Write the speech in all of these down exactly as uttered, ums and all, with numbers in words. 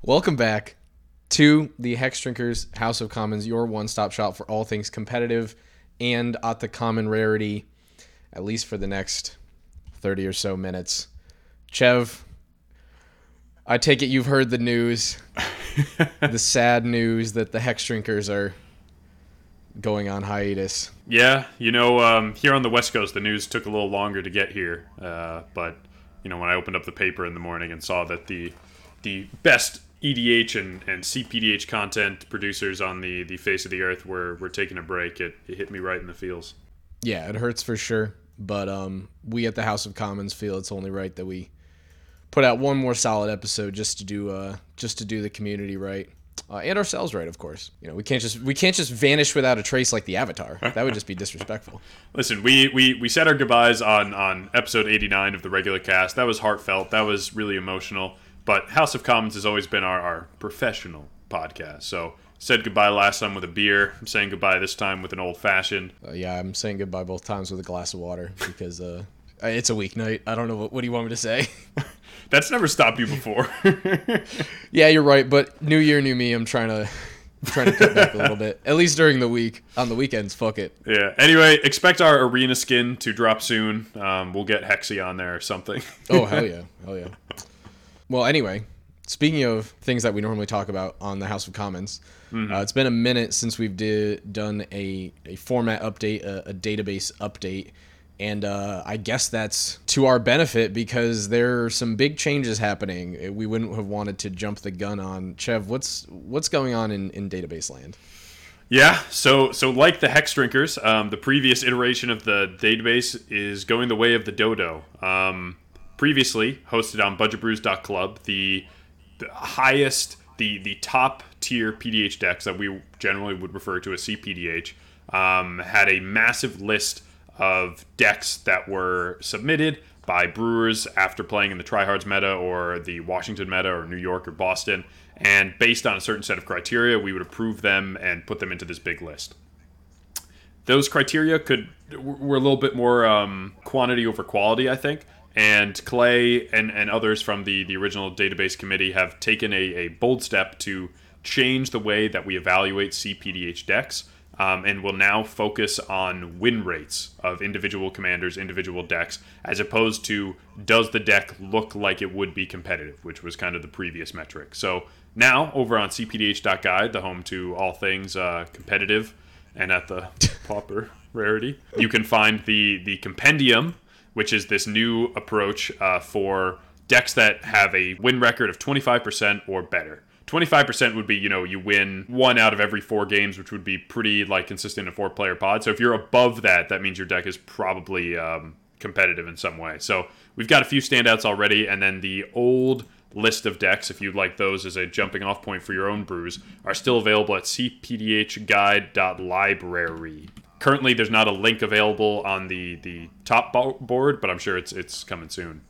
Welcome back to the Hex Drinkers House of Commons, your one-stop shop for all things competitive and at the common rarity, at least for the next thirty or so minutes. Chev, I take it you've heard the news, the sad news that the Hex Drinkers are going on hiatus. Yeah, you know, um, here on the West Coast, the news took a little longer to get here. Uh, but, you know, when I opened up the paper in the morning and saw that the the best E D H and, and C P D H content producers on the, the face of the earth were, were taking a break, it, it hit me right in the feels. Yeah, it hurts for sure. But um, we at the House of Commons feel it's only right that we put out one more solid episode just to do uh, just to do the community right. Uh, and ourselves right, of course. You know, we can't just we can't just vanish without a trace like the Avatar. That would just be disrespectful. Listen, we, we, we said our goodbyes on, on episode eighty-nine of the regular cast. That was heartfelt. That was really emotional. But House of Commons has always been our, our professional podcast. So said goodbye last time with a beer. I'm saying goodbye this time with an old fashioned. Uh, yeah, I'm saying goodbye both times with a glass of water because uh, it's a weeknight. I don't know what what do you want me to say. That's never stopped you before. Yeah, you're right. But new year, new me. I'm trying to I'm trying to cut back a little bit, at least during the week. On the weekends, fuck it. Yeah. Anyway, expect our arena skin to drop soon. Um, we'll get Hexy on there or something. Oh hell yeah, hell yeah. Well, anyway, speaking of things that we normally talk about on the House of Commons, mm-hmm. uh, it's been a minute since we've did, done a, a format update, a, a database update, and uh, I guess that's to our benefit because there are some big changes happening. We wouldn't have wanted to jump the gun on. Chev, what's what's going on in, in database land? Yeah, so so like the Hex Drinkers, um, the previous iteration of the database is going the way of the dodo. Um, previously hosted on budget brews dot club, the, the highest, the the top tier P D H decks that we generally would refer to as C P D H, um, had a massive list of decks that were submitted by brewers after playing in the Tryhards meta or the Washington meta or New York or Boston, and based on a certain set of criteria, we would approve them and put them into this big list. Those criteria could were a little bit more um, quantity over quality, I think. And Clay and, and others from the, the original database committee have taken a, a bold step to change the way that we evaluate C P D H decks, um, and will now focus on win rates of individual commanders, individual decks, as opposed to does the deck look like it would be competitive, which was kind of the previous metric. So now, over on C P D H dot guide, the home to all things uh, competitive and at the pauper rarity, you can find the, the compendium, which is this new approach uh, for decks that have a win record of twenty-five percent or better. twenty-five percent would be, you know, you win one out of every four games, which would be pretty, like, consistent in a four-player pod. So if you're above that, that means your deck is probably um, competitive in some way. So we've got a few standouts already, and then the old list of decks, if you'd like those as a jumping-off point for your own brews, are still available at c p d h guide dot library. Currently, there's not a link available on the, the top board, but I'm sure it's it's coming soon.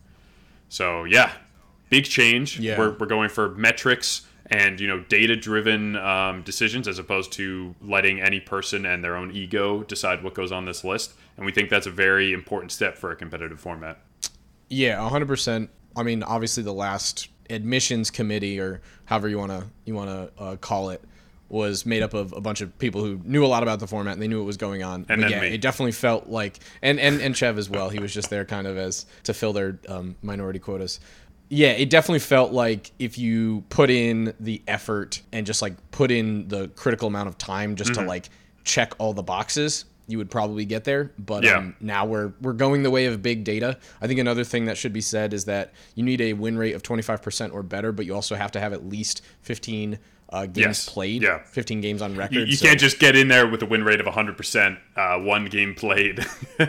So, yeah, big change. Yeah. We're, we're going for metrics and, you know, data-driven um, decisions as opposed to letting any person and their own ego decide what goes on this list. And we think that's a very important step for a competitive format. Yeah, one hundred percent. I mean, obviously the last admissions committee, or however you want to you want to uh, call it, was made up of a bunch of people who knew a lot about the format and they knew what was going on. And but then yeah, me. It definitely felt like, and, and, and Chev as well, he was just there kind of as to fill their um, minority quotas. Yeah, it definitely felt like if you put in the effort and just like put in the critical amount of time just mm-hmm. to like check all the boxes, you would probably get there. But yeah. um, now we're we're going the way of big data. I think another thing that should be said is that you need a win rate of twenty-five percent or better, but you also have to have at least fifteen Uh, games yes. played, yeah. fifteen games on record. You, you so. can't just get in there with a win rate of one hundred percent, uh, one game played.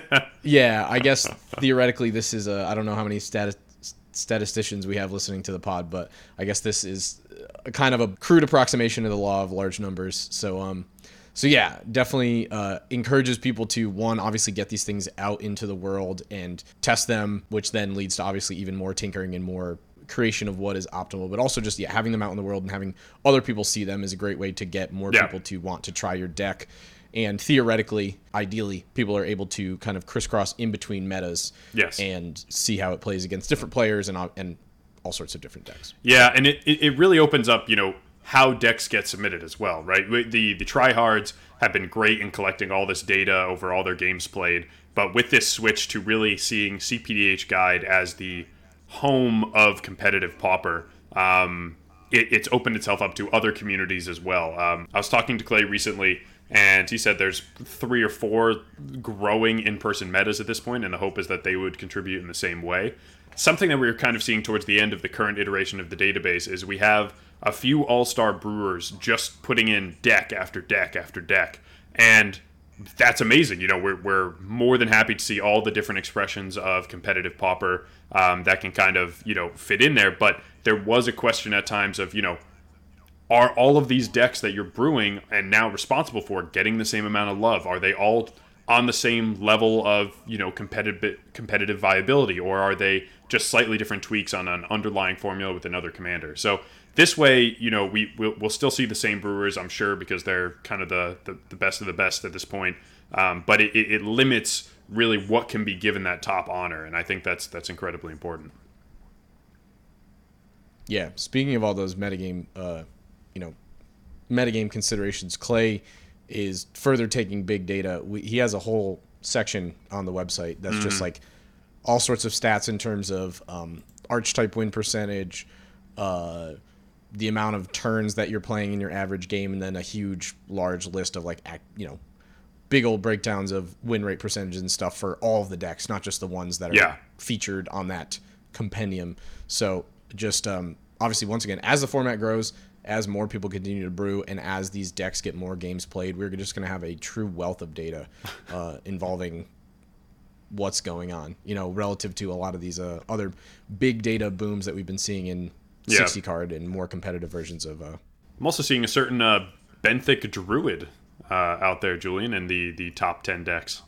Yeah, I guess theoretically this is a, I don't know how many stati- statisticians we have listening to the pod, but I guess this is a kind of a crude approximation of the law of large numbers. So, um, so yeah, definitely uh, encourages people to, one, obviously get these things out into the world and test them, which then leads to obviously even more tinkering and more creation of what is optimal, but also just yeah, having them out in the world and having other people see them is a great way to get more yeah. people to want to try your deck. And theoretically, ideally, people are able to kind of crisscross in between metas yes. and see how it plays against different players and and all sorts of different decks. Yeah, and it, it, it really opens up, you know, how decks get submitted as well, right? The the tryhards have been great in collecting all this data over all their games played, but with this switch to really seeing C P D H Guide as the home of competitive Pauper, um, it, it's opened itself up to other communities as well. Um, I was talking to Clay recently, and he said there's three or four growing in-person metas at this point, and the hope is that they would contribute in the same way. Something that we we're kind of seeing towards the end of the current iteration of the database is we have a few all-star brewers just putting in deck after deck after deck, and that's amazing. You know, we're, we're more than happy to see all the different expressions of competitive Pauper um, that can kind of, you know, fit in there, but there was a question at times of, you know, are all of these decks that you're brewing and now responsible for getting the same amount of love? Are they all on the same level of, you know, competitive competitive viability, or are they just slightly different tweaks on an underlying formula with another commander? So this way, you know, we we'll, we'll still see the same brewers, I'm sure, because they're kind of the, the, the best of the best at this point. Um, but it, it limits really what can be given that top honor, and I think that's that's incredibly important. Yeah, speaking of all those metagame, uh, you know, metagame considerations, Clay is further taking big data. We, he has a whole section on the website that's mm-hmm. just like all sorts of stats in terms of um, archetype win percentage, uh, the amount of turns that you're playing in your average game, and then a huge, large list of like, you know, big old breakdowns of win rate percentages and stuff for all of the decks, not just the ones that are yeah. featured on that compendium. So just um, obviously, once again, as the format grows, as more people continue to brew, and as these decks get more games played, we're just going to have a true wealth of data uh, involving what's going on, you know, relative to a lot of these uh, other big data booms that we've been seeing in yeah. sixty card and more competitive versions of. Uh, I'm also seeing a certain uh, Benthic Druid uh, out there, Julian, in the, the top ten decks.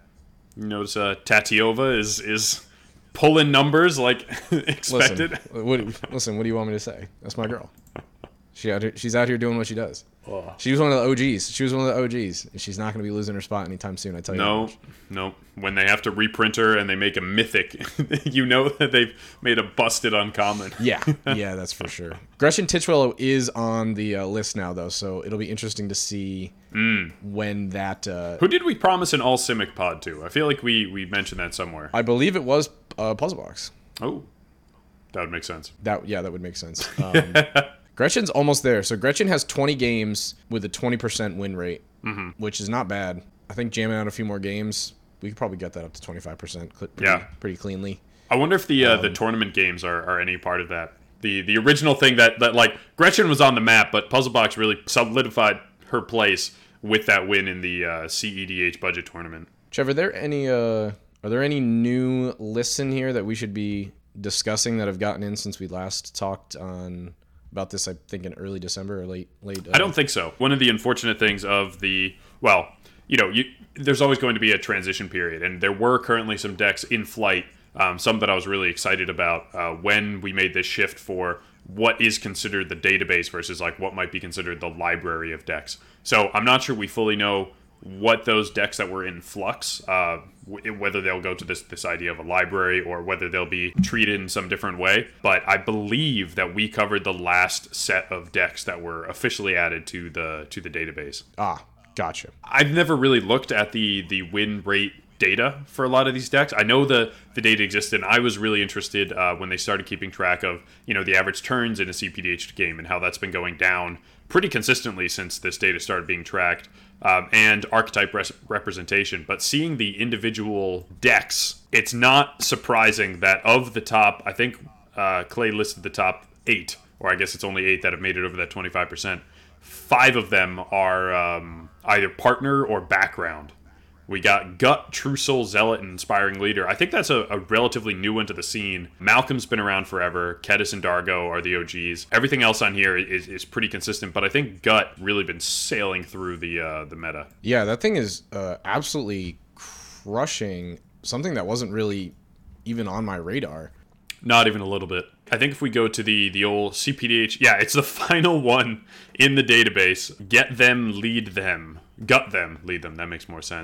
You notice uh, Tatiova is is pulling numbers like expected. Listen what, listen, what do you want me to say? That's my girl. She out here, she's out here doing what she does. Oh. She was one of the O Gs. She was one of the O Gs, and she's not going to be losing her spot anytime soon. I tell you. No, no. When they have to reprint her and they make a mythic, you know that they've made a busted uncommon. Yeah, yeah, that's for sure. Gretchen Titchwellow is on the uh, list now, though, so it'll be interesting to see mm. when that. Uh, Who did we promise an all Simic pod to? I feel like we we mentioned that somewhere. I believe it was uh, Puzzlebox. Oh, that would make sense. That yeah, that would make sense. Um, Gretchen's almost there. So Gretchen has twenty games with a twenty percent win rate, mm-hmm. which is not bad. I think jamming out a few more games, we could probably get that up to twenty-five percent pretty, yeah. pretty cleanly. I wonder if the uh, um, the tournament games are, are any part of that. The the original thing that, that, like, Gretchen was on the map, but Puzzlebox really solidified her place with that win in the uh, C E D H budget tournament. Trevor, are there any, uh, are there any new lists in here that we should be discussing that have gotten in since we last talked on... about this, I think, in early December or late late. Uh, I don't think so. One of the unfortunate things of the, well, you know, you, there's always going to be a transition period, and there were currently some decks in flight, um, some that I was really excited about uh, when we made this shift for what is considered the database versus like what might be considered the library of decks. So I'm not sure we fully know what those decks that were in flux, uh, w- whether they'll go to this this idea of a library or whether they'll be treated in some different way. But I believe that we covered the last set of decks that were officially added to the to the database. Ah, gotcha. I've never really looked at the the win rate data for a lot of these decks. I know the the data existed, and I was really interested uh, when they started keeping track of, you know, the average turns in a C P D H game and how that's been going down pretty consistently since this data started being tracked. Um, and archetype res- representation. But seeing the individual decks, it's not surprising that of the top, I think uh, Clay listed the top eight, or I guess it's only eight that have made it over that twenty-five percent. Five of them are um, either partner or background. We got Gut, True Soul, Zealot, and Inspiring Leader. I think that's a, a relatively new one to the scene. Malcolm's been around forever. Kedis and Dargo are the O Gs. Everything else on here is, is pretty consistent, but I think Gut really been sailing through the uh, the meta. Yeah, that thing is uh, absolutely crushing something that wasn't really even on my radar. Not even a little bit. I think if we go to the, the old C P D H, yeah, it's the final one in the database. Get them, lead them. Gut them, lead them. That makes more sense.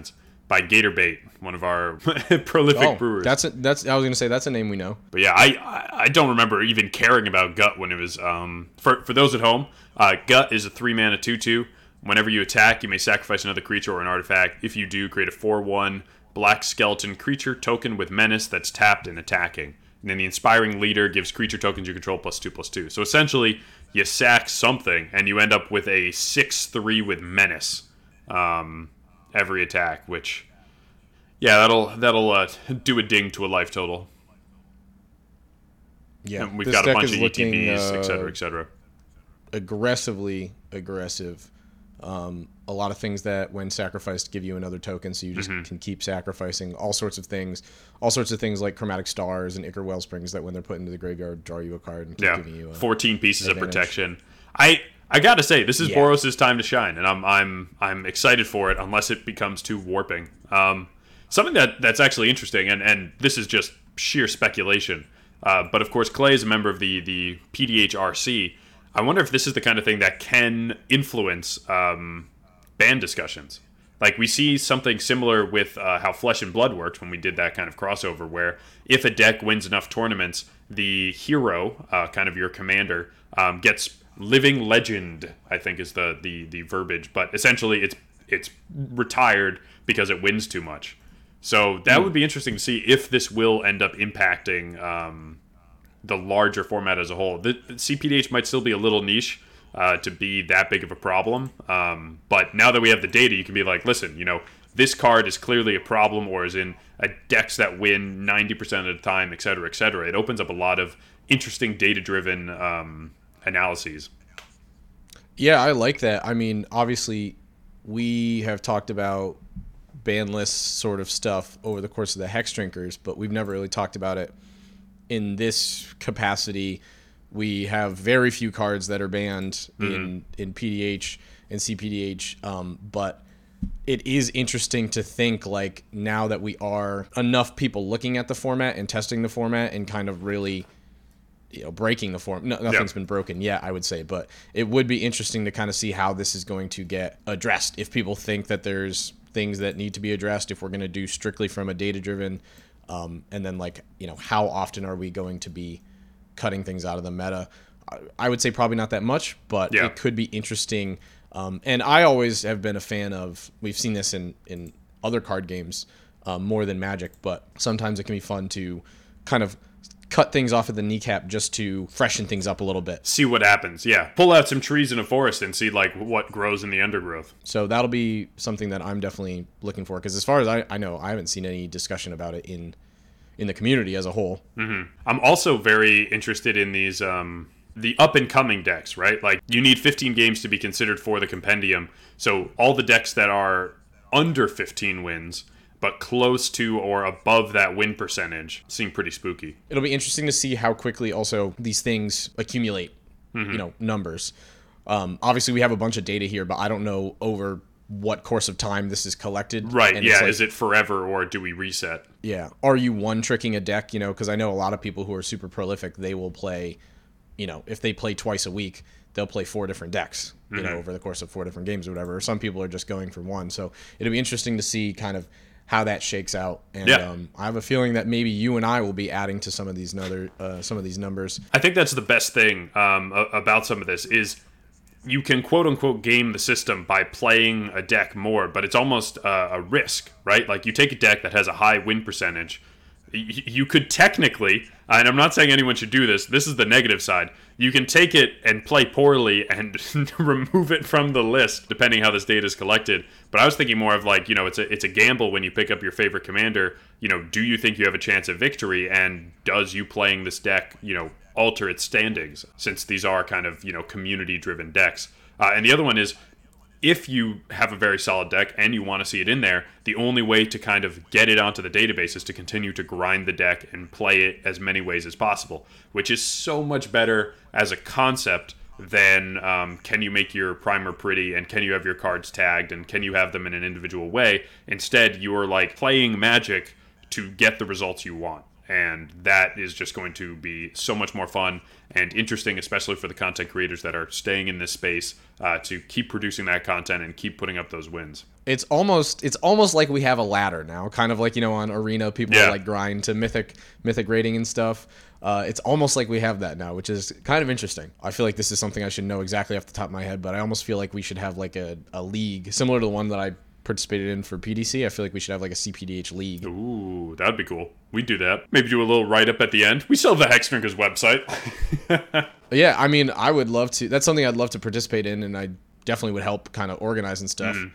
by Gatorbait, one of our prolific Oh, brewers. that's a, that's. I was gonna say that's a name we know. But yeah, I, I I don't remember even caring about Gut when it was. Um, for for those at home, uh, Gut is a three mana two two. Whenever you attack, you may sacrifice another creature or an artifact. If you do, create a four one black skeleton creature token with menace that's tapped and attacking. And then the Inspiring Leader gives creature tokens you control plus two plus two. So essentially, you sack something and you end up with a six three with menace um, every attack, which, yeah, that'll that'll uh, do a ding to a life total. Yeah, And we've this got a deck bunch is of E T looking, Bs, uh, et cetera, et cetera. aggressively aggressive. Um, a lot of things that when sacrificed give you another token, so you just Mm-hmm. can keep sacrificing all sorts of things, all sorts of things like Chromatic Stars and Ichor Wellsprings that when they're put into the graveyard draw you a card and keep Yeah, giving you a, fourteen pieces advantage. of protection. I I gotta say, this is Yeah. Boros' time to shine, and I'm I'm I'm excited for it, unless it becomes too warping. Um, something that that's actually interesting, and and this is just sheer speculation. Uh, but of course, Clay is a member of the the P D H R C. I wonder if this is the kind of thing that can influence um, ban discussions. Like, we see something similar with uh, how Flesh and Blood worked when we did that kind of crossover, where if a deck wins enough tournaments, the hero, uh, kind of your commander, um, gets living legend, I think is the, the, the verbiage. But essentially, it's it's retired because it wins too much. So that would be interesting to see if this will end up impacting um, the larger format as a whole. The, the C P D H might still be a little niche uh, to be that big of a problem. Um, but now that we have the data, you can be like, listen, you know, this card is clearly a problem or is in a decks that win ninety percent of the time, et cetera, et cetera. It opens up a lot of interesting data-driven um, analyses. Yeah, I like that. I mean, obviously, we have talked about ban list sort of stuff over the course of the Hex Drinkers, but we've never really talked about it in this capacity. We have very few cards that are banned mm-hmm. in, in P D H and C P D H, um, but it is interesting to think, like, now that we are enough people looking at the format and testing the format and kind of really, you know, breaking the form. No, nothing's yep. been broken yet, I would say, but it would be interesting to kind of see how this is going to get addressed. If people think that there's things that need to be addressed, if we're going to do strictly from a data-driven, um, and then, like, you know, how often are we going to be cutting things out of the meta? I would say probably not that much, but yeah. it could be interesting. Um, and I always have been a fan of, we've seen this in, in other card games um, more than Magic, but sometimes it can be fun to kind of cut things off at the kneecap just to freshen things up a little bit. See what happens, yeah. Pull out some trees in a forest and see, like, what grows in the undergrowth. So that'll be something that I'm definitely looking for, because as far as I, I know, I haven't seen any discussion about it in in the community as a whole. Mm-hmm. I'm also very interested in these... Um, the up-and-coming decks, right? Like, you need fifteen games to be considered for the compendium. So all the decks that are under fifteen wins, but close to or above that win percentage, seem pretty spooky. It'll be interesting to see how quickly also these things accumulate, mm-hmm. you know, numbers. Um, obviously, we have a bunch of data here, but I don't know over what course of time this is collected. Right, and yeah. Like, is it forever or do we reset? Yeah. Are you one-tricking a deck? You know, because I know a lot of people who are super prolific, they will play... You know, if they play twice a week, they'll play four different decks, you mm-hmm. know, over the course of four different games or whatever. Or some people are just going for one. So it'll be interesting to see kind of how that shakes out. And yeah. um, I have a feeling that maybe you and I will be adding to some of these other, uh, some of these numbers. I think that's the best thing um, about some of this is you can quote unquote game the system by playing a deck more, but it's almost uh, a risk, right? Like, you take a deck that has a high win percentage. You could technically, and I'm not saying anyone should do this, this is the negative side, you can take it and play poorly and remove it from the list, depending how this data is collected. But I was thinking more of, like, you know, it's a it's a gamble when you pick up your favorite commander. You know, do you think you have a chance of victory, and does you playing this deck, you know, alter its standings, since these are kind of, you know, community-driven decks. Uh, and the other one is, if you have a very solid deck and you want to see it in there, the only way to kind of get it onto the database is to continue to grind the deck and play it as many ways as possible, which is so much better as a concept than um, can you make your primer pretty and can you have your cards tagged and can you have them in an individual way. Instead, you are like playing Magic to get the results you want. and that is just going to be so much more fun and interesting, especially for the content creators that are staying in this space uh, to keep producing that content and keep putting up those wins. It's almost it's almost like we have a ladder now, kind of like, you know, on Arena, people Yeah. like grind to mythic mythic rating and stuff. Uh, it's almost like we have that now, which is kind of interesting. I feel like this is something I should know exactly off the top of my head, but I almost feel like we should have like a, a league similar to the one that I participated in for P D C. I feel like we should have like a C P D H league. Ooh, that'd be cool. We'd do that. Maybe do a little write-up at the end. We still have the Hexdrinkers website. Yeah, I mean, I would love to. That's something I'd love to participate in, and I definitely would help kind of organize and stuff. Mm.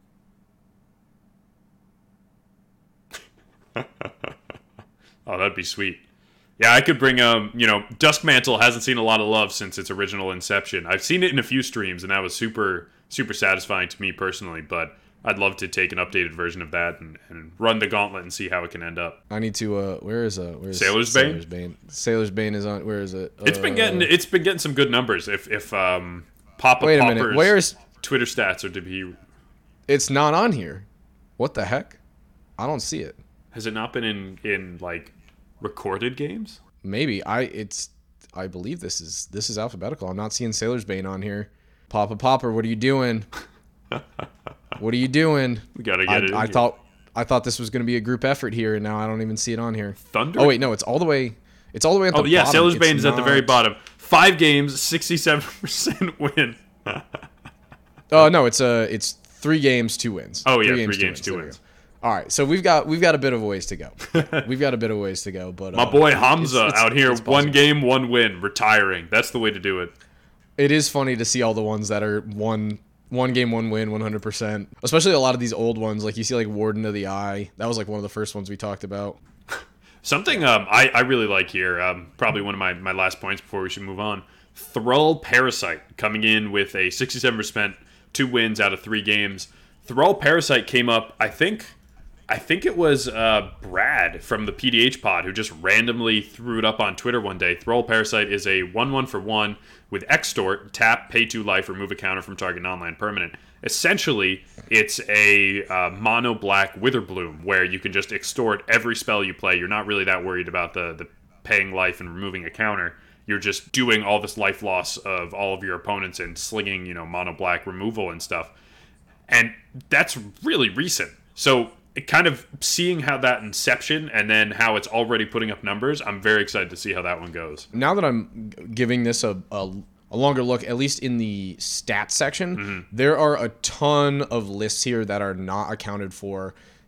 Oh, that'd be sweet. Yeah, I could bring, um, you know, Duskmantle hasn't seen a lot of love since its original inception. I've seen it in a few streams, and that was super, super satisfying to me personally, but I'd love to take an updated version of that and, and run the gauntlet and see how it can end up. I need to. Uh, where is uh, where is Sailor's Bane? Sailor's Bane. Sailor's Bane is on. Where is it? It's been Uh, getting it's been getting some good numbers. If if um, Papa Wait a minute. Popper's Where's? Twitter stats are to be, It's not on here. What the heck? I don't see it. has it not been in in like recorded games? Maybe I. It's. I believe this is this is alphabetical. I'm not seeing Sailor's Bane on here. Papa Popper, what are you doing? What are you doing? We gotta get I, it. in I here. thought I thought this was going to be a group effort here, and now I don't even see it on here. Thunder. Oh wait, no, it's all the way. It's all the way at the Oh yeah, bottom. Sailor's It's Bane is at the very not- bottom. Five games, sixty-seven percent win. Oh no, it's uh it's three games, two wins. Oh, yeah, three games, two There we wins. go. All right, so we've got we've got a bit of a ways to go. We've got a bit of ways to go, but My uh, boy it's- Hamza it's- out here, it's one possible. game, one win, retiring. That's the way to do it. It is funny to see all the ones that are one one game, one win, one hundred percent. Especially a lot of these old ones, like you see like Warden of the Eye. That was like one of the first ones we talked about. Something um, I, I really like here, um, probably one of my, my last points before we should move on. Thrall Parasite coming in with a sixty-seven percent, two wins out of three games. Thrall Parasite came up, I think, I think it was uh, Brad from the P D H pod who just randomly threw it up on Twitter one day. Thrall Parasite is a one one for one with Extort, tap, pay two life, remove a counter from target non-land permanent. Essentially, it's a uh, mono black Witherbloom where you can just extort every spell you play. You're not really that worried about the, the paying life and removing a counter. You're just doing all this life loss of all of your opponents and slinging, you know, mono black removal and stuff. And that's really recent. So it kind of seeing how that inception and then how it's already putting up numbers, I'm very excited to see how that one goes. Now that I'm giving this a, a, a longer look, at least in the stats section, Mm-hmm. there are a ton of lists here that are not accounted for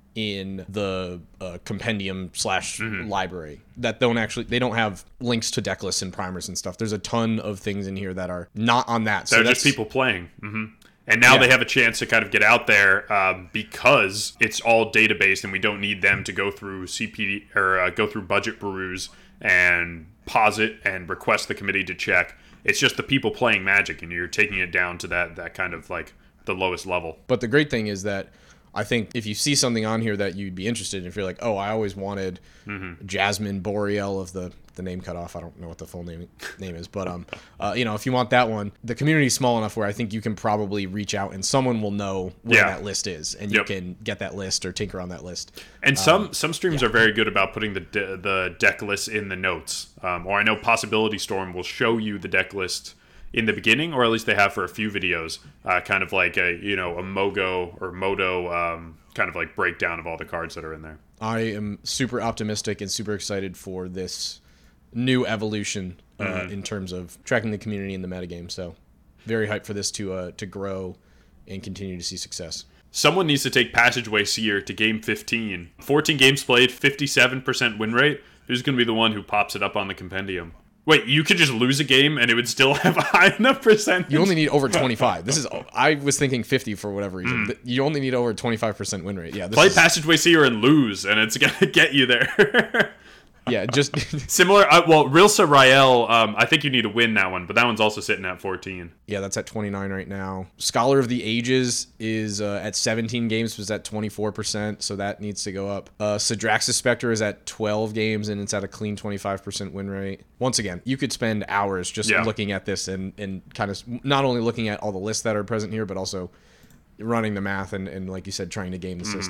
in the uh, compendium slash Mm-hmm. library that don't actually they don't have links to deck lists and primers and stuff. There's a ton of things in here that are not on that. So They're that's just people playing. hmm And now Yeah. they have a chance to kind of get out there um, because it's all database, and we don't need them to go through C P D or uh, go through budget brews and pause it and request the committee to check. It's just the people playing Magic, and you're taking it down to that that kind of like the lowest level. But the great thing is that I think if you see something on here that you'd be interested in, if you're like, oh, I always wanted Mm-hmm. Jasmine Boreal of the the name cut off. I don't know what the full name name is, but um, uh, you know, if you want that one, the community's small enough where I think you can probably reach out and someone will know where Yeah. that list is, and Yep. you can get that list or tinker on that list. And some some streams are very good about putting the de- the deck list in the notes. Um, or I know Possibility Storm will show you the deck list in the beginning, or at least they have for a few videos, uh, kind of like a you know a Mogo or Modo um, kind of like breakdown of all the cards that are in there. I am super optimistic and super excited for this new evolution uh, Mm-hmm. in terms of tracking the community in the metagame. So very hyped for this to uh, to grow and continue to see success. Someone needs to take Passageway Seer to game fifteen. fourteen games played, fifty-seven percent win rate. Who's going to be the one who pops it up on the compendium? Wait, you could just lose a game and it would still have a high enough percentage? You only need over twenty-five. This is I was thinking fifty for whatever reason. You only need over twenty-five percent win rate. Yeah, this Mm. Play is, Passageway Seer and lose, and it's going to get you there. yeah, just Similar, uh, well, Rilsa Rael, um, I think you need to win that one, but that one's also sitting at fourteen. yeah, that's at twenty-nine right now. Scholar of the Ages is uh, at seventeen games, was at twenty-four percent, so that needs to go up. Uh, Sidraxis Spectre is at twelve games, and it's at a clean twenty-five percent win rate. Once again, you could spend hours just Yeah. looking at this and, and kind of not only looking at all the lists that are present here, but also running the math and, and like you said, trying to game the Mm-hmm. system.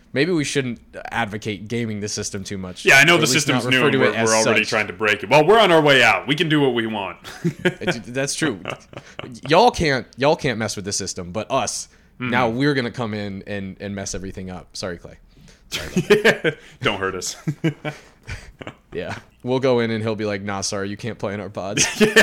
maybe we shouldn't advocate gaming the system too much. Yeah, I know Or the at least system's not new refer and to we're, it as we're already such. trying to break it. Well, we're on our way out. We can do what we want. It- That's true. y'all can't y'all can't mess with the system, but us. Mm-hmm. Now we're gonna come in and, and mess everything up. Sorry, Clay. Don't hurt us. Yeah, we'll go in and he'll be like, "Nah, sorry, you can't play in our pods."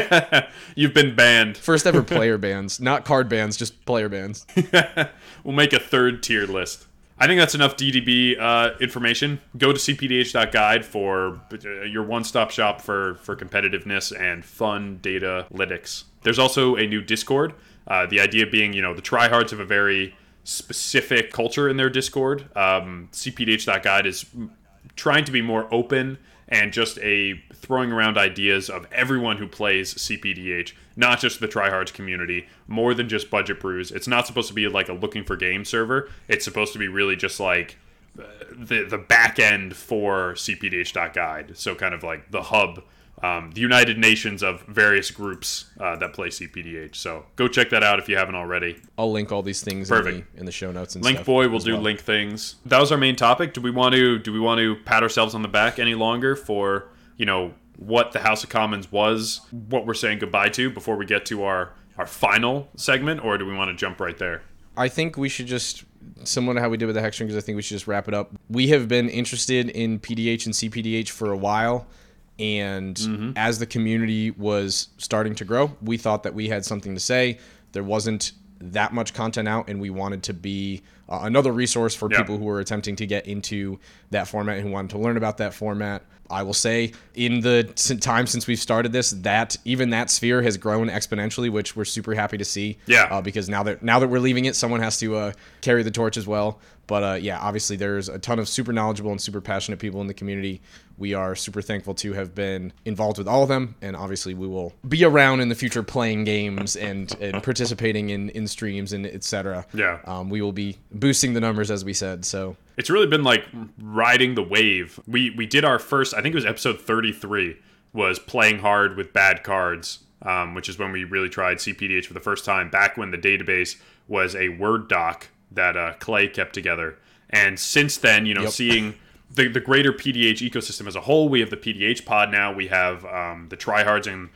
You've been banned. First ever player bans, not card bans, just player bans. We'll make a third tier list. I think that's enough D D B uh, information. Go to c p d h dot guide for uh, your one-stop shop for, for competitiveness and fun data analytics. There's also a new Discord. Uh, the idea being, you know, the tryhards have a very specific culture in their Discord. Um, c p d h dot guide is trying to be more open and just a throwing around ideas of everyone who plays C P D H, not just the tryhards community, more than just Budget Brews. It's not supposed to be like a looking for game server. It's supposed to be really just like uh, the the back end for c p d h dot guide. So kind of like the hub, um, the United Nations of various groups uh, that play C P D H. So go check that out if you haven't already. I'll link all these things in Perfect. the, in the show notes and Link stuff. Boy will as do well. link things. That was our main topic. Do we want to do we want to pat ourselves on the back any longer for, you know, what the House of Commons was, what we're saying goodbye to before we get to our our final segment, or do we want to jump right there? I think we should just, similar to how we did with the Hextringers, I think we should just wrap it up. We have been interested in P D H and C P D H for a while, and Mm-hmm. as the community was starting to grow, we thought that we had something to say. There wasn't that much content out, and we wanted to be uh, another resource for Yeah. people who were attempting to get into that format and who wanted to learn about that format. I will say, in the s- time since we've started this, that even that sphere has grown exponentially, which we're super happy to see. Yeah. Uh, because now that now that we're leaving it, someone has to uh, carry the torch as well. But uh, yeah, obviously there's a ton of super knowledgeable and super passionate people in the community. We are super thankful to have been involved with all of them, and obviously we will be around in the future playing games and, and participating in, in streams and et cetera. Yeah. Um, we will be boosting the numbers, as we said. So It's really been like riding the wave. We we did our first, I think it was episode thirty-three, was playing hard with bad cards, um, which is when we really tried C P D H for the first time, back when the database was a Word doc that uh, Clay kept together. And since then, you know, Yep. seeing the, the greater P D H ecosystem as a whole, we have the P D H pod now, we have um, the tryhards and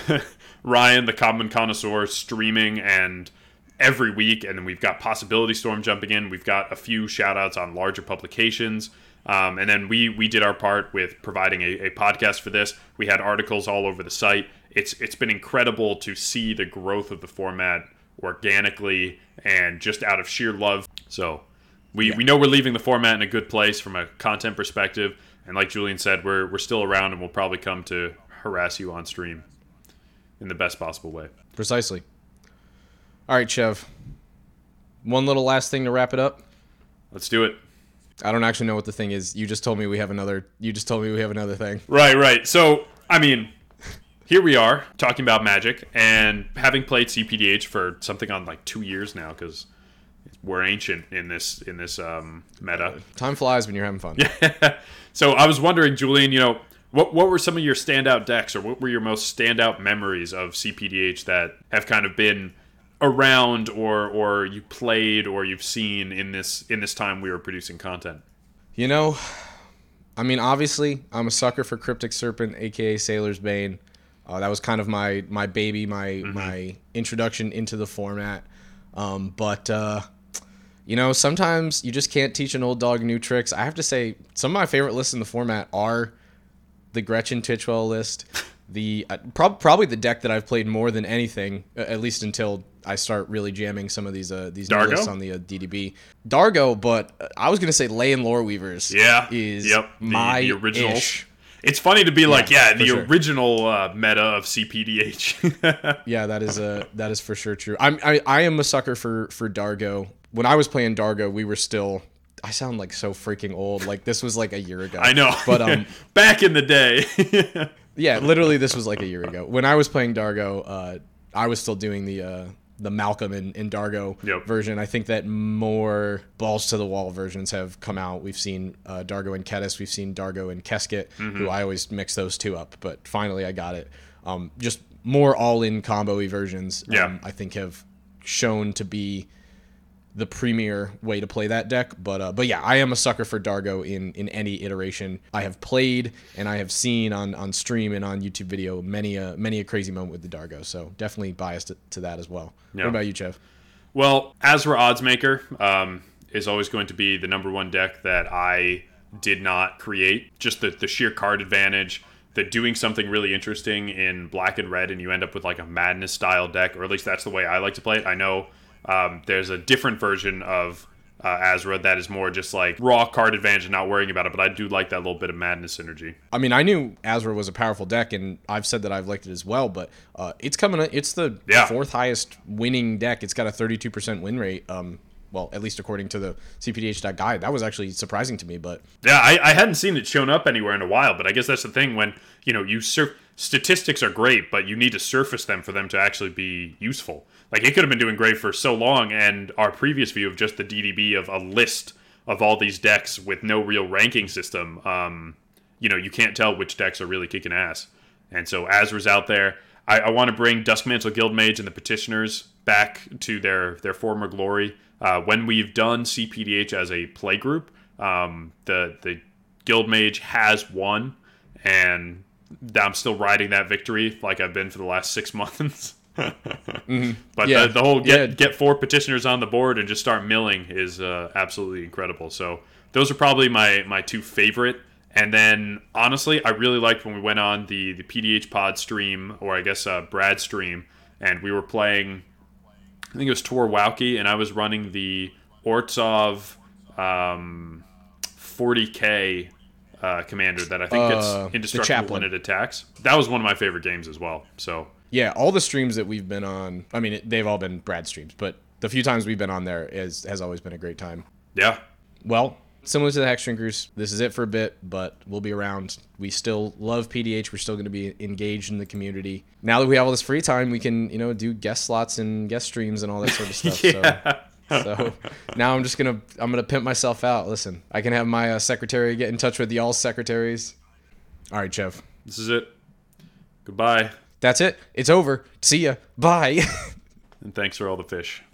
Ryan, the common connoisseur, streaming and every week, and then we've got Possibility Storm jumping in. We've got a few shout outs on larger publications. Um, and then we we did our part with providing a, a podcast for this. We had articles all over the site. It's it's been incredible to see the growth of the format organically and just out of sheer love. So we, Yeah. we know we're leaving the format in a good place from a content perspective. And like Julian said, we're we're still around and we'll probably come to harass you on stream in the best possible way. precisely. All right, Chev. One little last thing to wrap it up. Let's do it. I don't actually know what the thing is. You just told me we have another. You just told me we have another thing. Right, right. So, I mean, here we are talking about Magic and having played C P D H for something on like two years now because we're ancient in this in this um, meta. Time flies when you're having fun. So I was wondering, Julian, you know, what what were some of your standout decks or what were your most standout memories of C P D H that have kind of been around or or you played or you've seen in this in this time we were producing content? You know, I mean, obviously, I'm a sucker for Cryptic Serpent, aka Sailor's Bane. Uh, that was kind of my my baby, my Mm-hmm. my introduction into the format. Um, but uh, you know, sometimes you just can't teach an old dog new tricks. I have to say, some of my favorite lists in the format are the Gretchen Titchwell list. The uh, prob- probably the deck that I've played more than anything, uh, at least until I start really jamming some of these uh, these new Dargo? lists on the uh, D D B. Dargo, but uh, I was gonna say Ley and Lore Weavers. Yeah. is yep. The, my the originals. ish. It's funny to be like, yeah, for the sure. original uh, meta of C P D H. Yeah, that is uh, that is for sure true. I'm I, I am a sucker for for Dargo. When I was playing Dargo, we were still. I sound like so freaking old. Like this was like a year ago. I know. but um, back in the day. yeah, literally this was like a year ago. When I was playing Dargo, uh, I was still doing the uh, the Malcolm and, and Dargo Yep. version. I think that more balls to the wall versions have come out. We've seen uh, Dargo and Kedis. We've seen Dargo and Keskit, Mm-hmm. who I always mix those two up. But finally, I got it. Um, just more all-in combo-y versions. Um, Yeah. I think have shown to be the premier way to play that deck. But uh, but yeah, I am a sucker for Dargo in in any iteration. I have played and I have seen on on stream and on YouTube video many a many a crazy moment with the Dargo. So definitely biased to, to that as well. Yeah. What about you, Chev? Well, Azra Oddsmaker um, is always going to be the number one deck that I did not create. Just the, the sheer card advantage, that doing something really interesting in black and red and you end up with like a Madness style deck, or at least that's the way I like to play it. I know um, there's a different version of uh, Azra that is more just like raw card advantage and not worrying about it, but I do like that little bit of Madness synergy. I mean, I knew Azra was a powerful deck, and I've said that I've liked it as well, but uh, it's coming. It's the yeah. fourth highest winning deck. It's got a thirty-two percent win rate. Um, well, at least according to the C P D H guide. That was actually surprising to me, but yeah, I, I hadn't seen it shown up anywhere in a while, but I guess that's the thing when, you know, you surf statistics are great, but you need to surface them for them to actually be useful. Like, it could have been doing great for so long, and our previous view of just the D D B of a list of all these decks with no real ranking system, um, you know, you can't tell which decks are really kicking ass. And so Azra's out there. I, I want to bring Duskmantle Guildmage and the Petitioners back to their, their former glory. Uh, when we've done C P D H as a play group, um, the, the Guildmage has won, and I'm still riding that victory like I've been for the last six months. mm-hmm. But yeah. the, the whole get, yeah. get four Petitioners on the board and just start milling is uh, absolutely incredible. So those are probably my, my two favorite. And then, honestly, I really liked when we went on the, the P D H pod stream, or I guess uh, Brad stream, and we were playing, I think it was Tor Wauke, and I was running the Ortsov um, forty K uh, commander that I think gets uh, indestructible when it attacks. That was one of my favorite games as well. So yeah, all the streams that we've been on, I mean, they've all been Brad streams, but the few times we've been on there is, has always been a great time. Yeah. Well, similar to the Hex Drinkers, this is it for a bit, but we'll be around. We still love P D H. We're still going to be engaged in the community. Now that we have all this free time, we can, you know, do guest slots and guest streams and all that sort of stuff. yeah. So, so now I'm just gonna I'm gonna pimp myself out. Listen, I can have my uh, secretary get in touch with y'all's secretaries. All right, Chev. This is it. Goodbye. That's it. It's over. See ya. Bye. And thanks for all the fish.